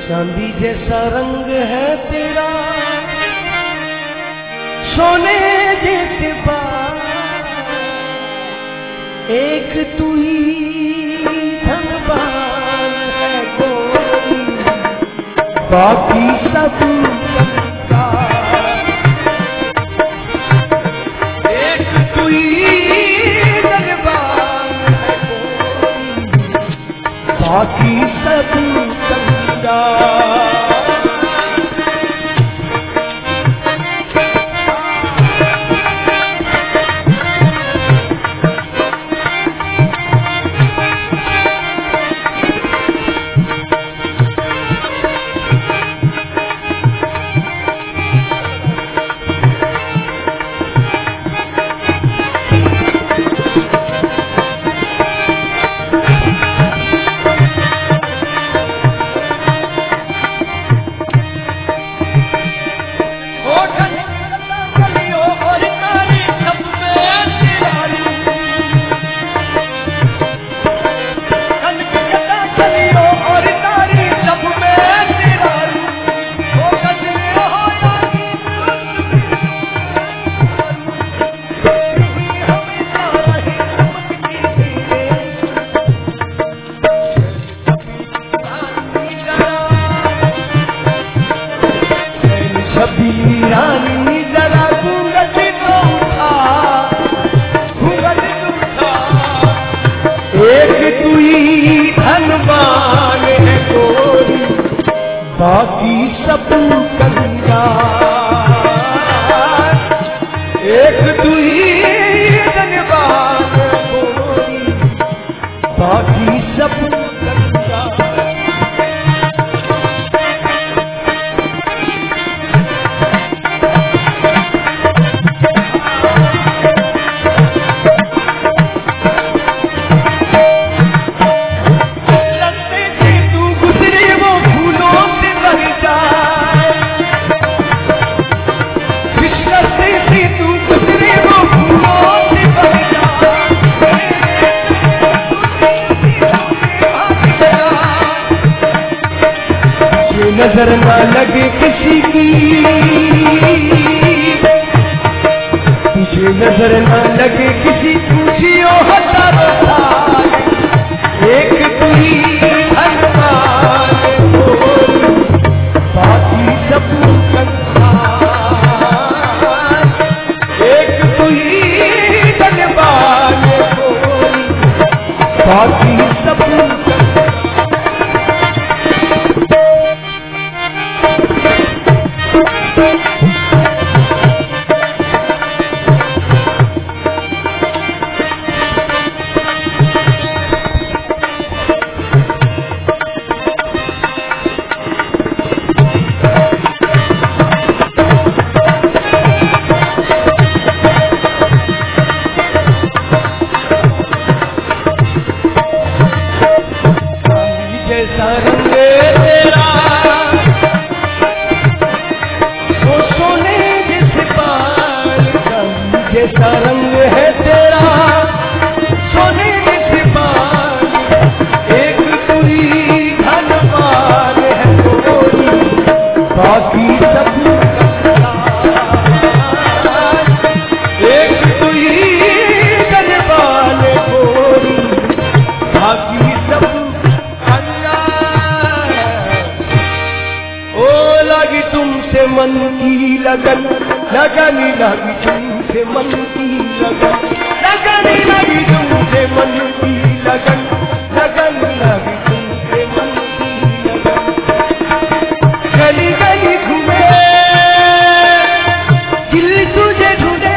चांदी जैसा रंग है तेरा, सोने जैसे बाल, एक तू ही धनवान है गोरी, बाकी सब कंगाल। एक तू ही धनवान है गोरी, बाकी सब कंगाल। बाकी सब कंगाल। एक तू ही धनवान गोरी, बाकी सब कंगाल। नजर न लगे किसी की, तुझे नजर न लगे किसी पूछियो हजारों साल, एक तू ही धनवान गोरी, बाकी सब कंगाल। एक तू ही धनवान गोरी, बाकी सब कंगाल। जैसा रंग है तेरा, सोने जैसे बाल, एक तू ही धनवान है गोरी, बाकी सब कंगाल। एक तू ही धनवान गोरी, बाकी सब कंगाल। ओ लगी तुमसे मन की लगन, लगनी लगी तुमसे मन की लगन, लगनी लगी तुमसे मन की लगन, लगनी लगी तुमसे मन की लगन। गली गली घूमे दिल तुझे ढूंढे,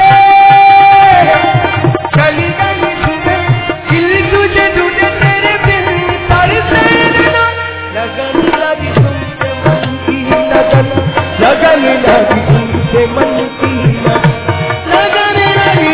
गली गली घूमे दिल तुझे ढूंढे, तेरे बिन तरसे ना। लगन लगी तुमसे मन की लगन, लगन लगी तुमसे मन की लगन, लगन लगी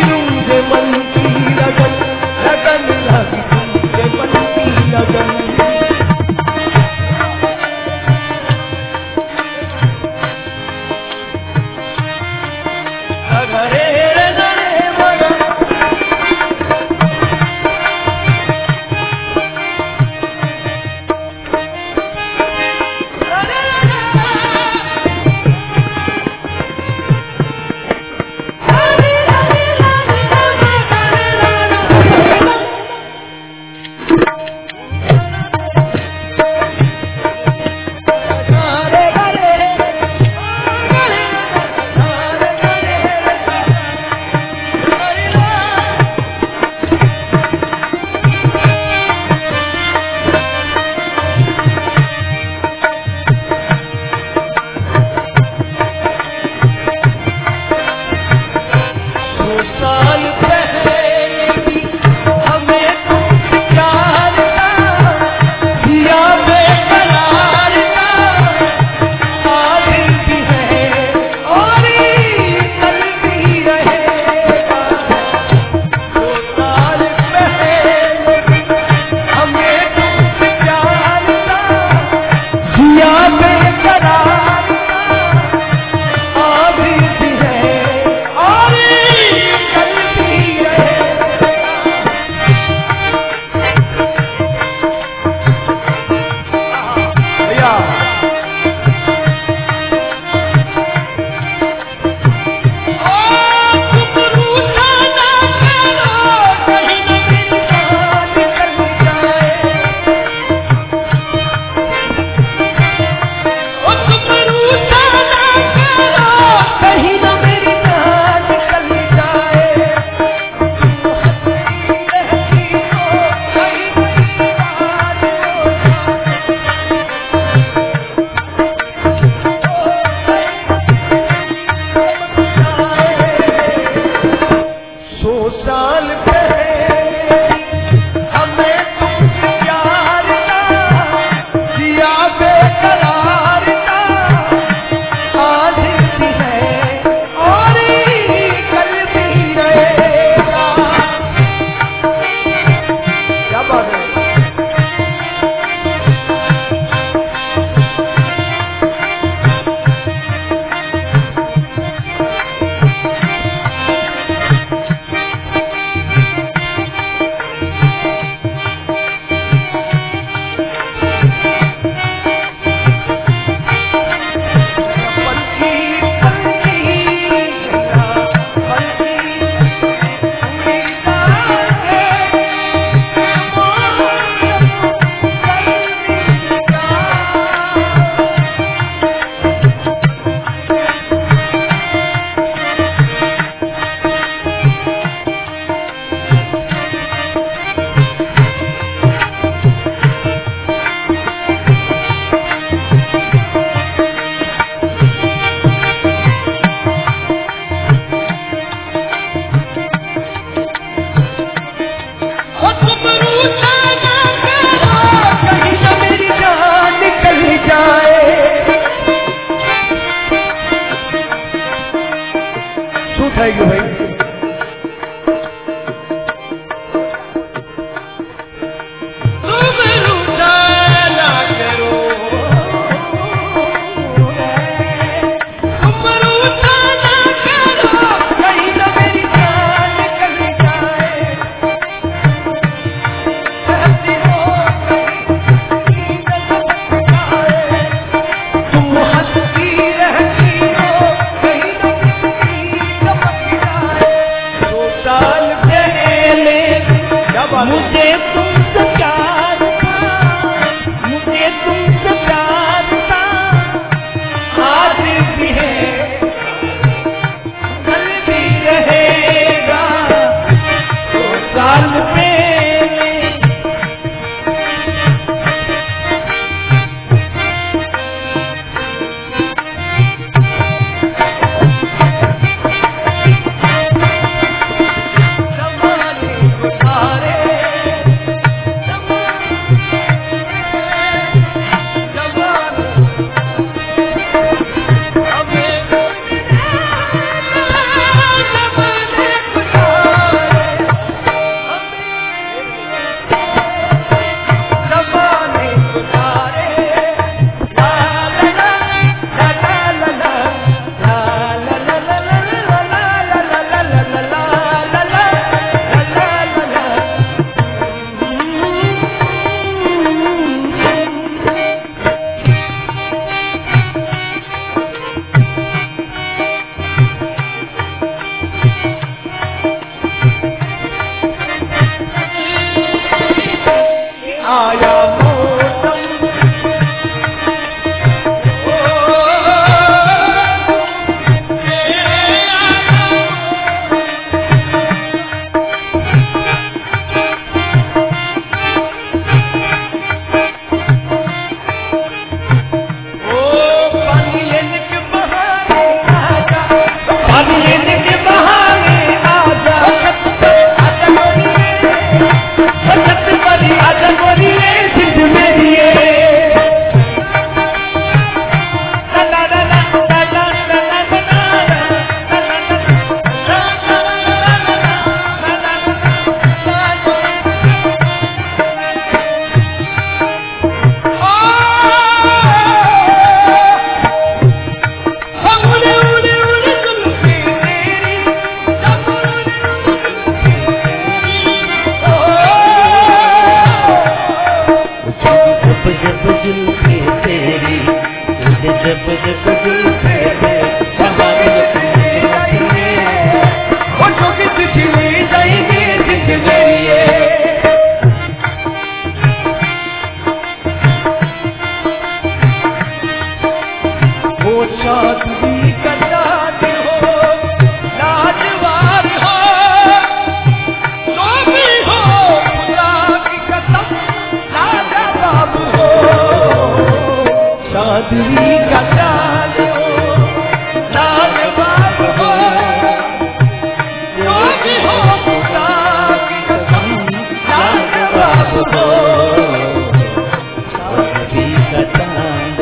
जब जुल्फे तेरी, तुझे जब जब जुल्फे तेरी, होठों की तुझे ले जाएंगे जिंद मेरी। वो चांदनी का चाँद हो, लाजवाब हो, जो भी हो खुदा की कसम लाजवाब हो। चांदनी का चाँद हो, लाजवाब हो, जो भी हो खुदा की कसम लाजवाब हो। चांदनी का चांद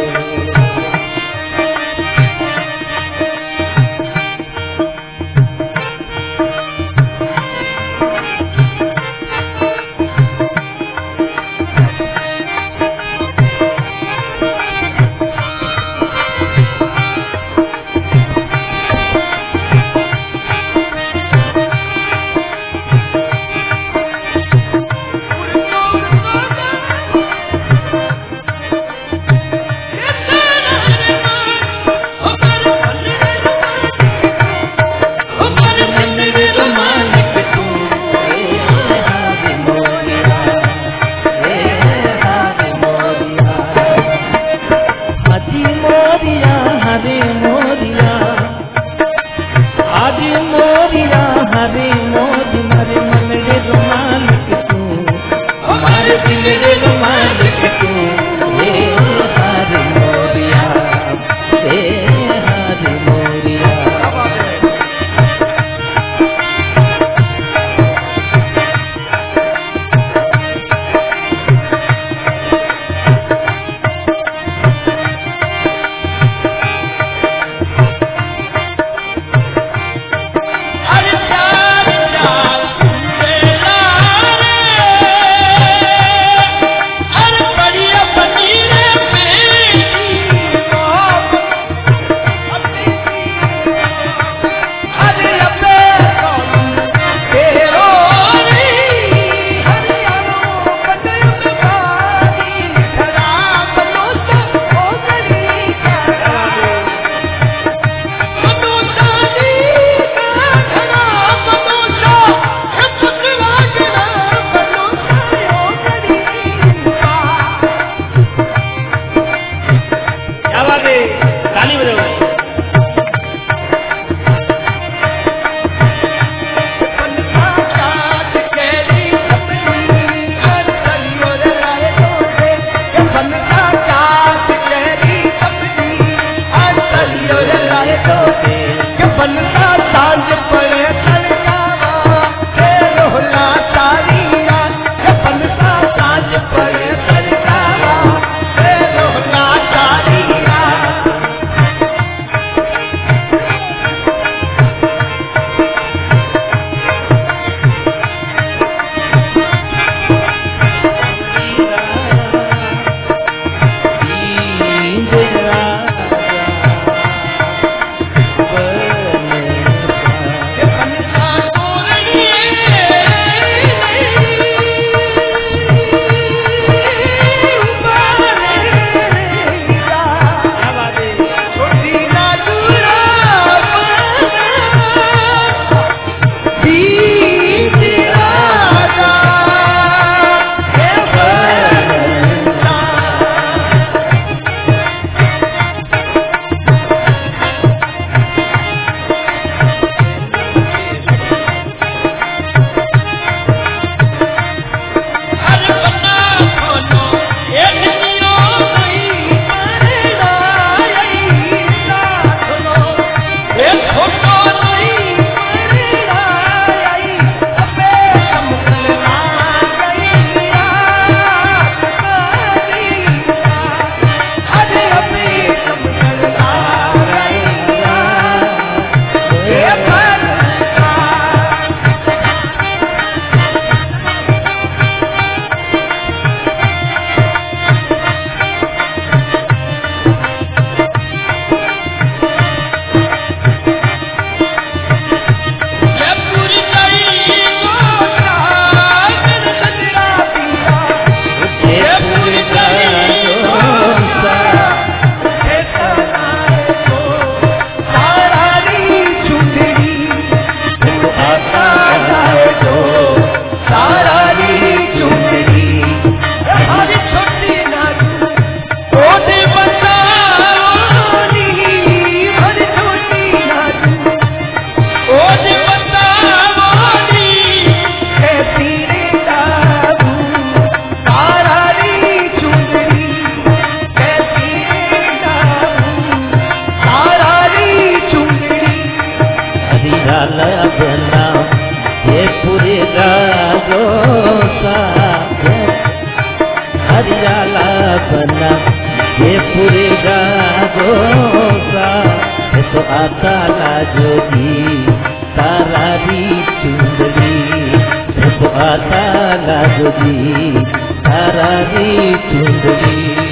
लागो जी तारा री चुंदड़ी जब आता लागो जी तारा री चुंदड़ी।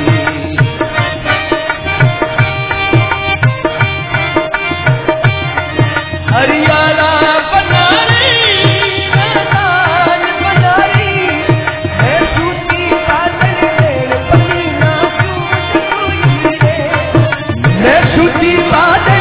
हरियाणा बनारी मैदान बनारी मैं सूती बादल में पसीना चूस हुई रे मैं सूती बादल